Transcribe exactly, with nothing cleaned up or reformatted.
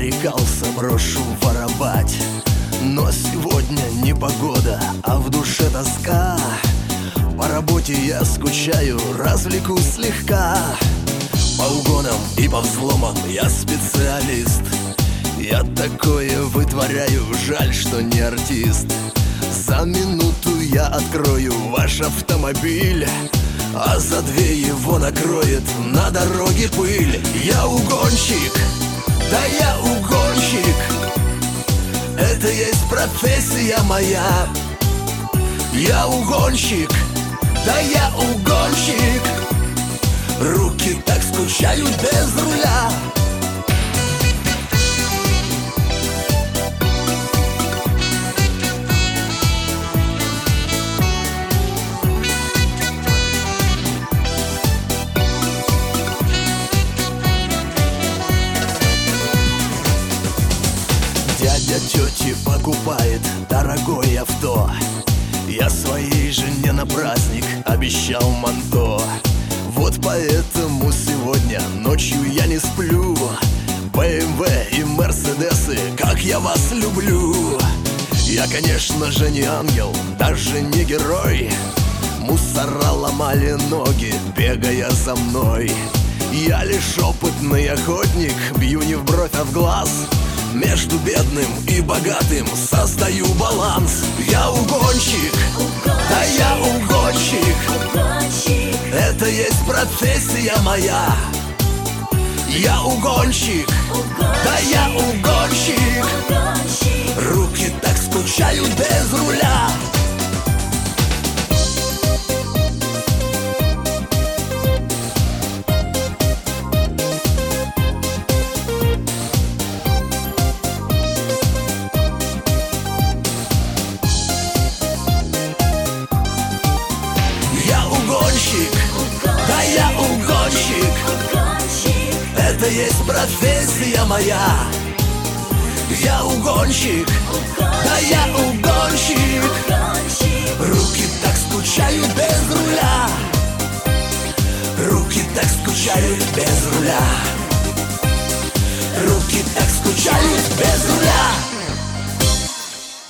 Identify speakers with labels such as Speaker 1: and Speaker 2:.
Speaker 1: зарекался брошу воровать, но сегодня не погода, а в душе тоска. По работе я скучаю, развлекусь слегка. По угонам и по взломам я специалист. Я такое вытворяю, жаль, что не артист. За минуту я открою ваш автомобиль, а за две его накроет на дороге пыль. Я угонщик, да я угонщик, это есть профессия моя. Я угонщик, да я угонщик, руки так скучают без руля. Дядя тети покупает дорогое авто. Я своей жене на праздник обещал манто. Вот поэтому сегодня ночью я не сплю. бэ эм вэ и мерседесы, как я вас люблю. Я, конечно же, не ангел, даже не герой. Мусора ломали ноги, бегая за мной. Я лишь опытный охотник, бью не в бровь, а в глаз. Между бедным и богатым создаю баланс. Я угонщик, да я угонщик, это есть профессия моя. Я угонщик, да я угонщик, руки так скучают без руля. Да я угонщик, это есть профессия моя. Я угонщик, да я угонщик, руки так скучают без руля. Руки так скучают без руля. Руки так скучают.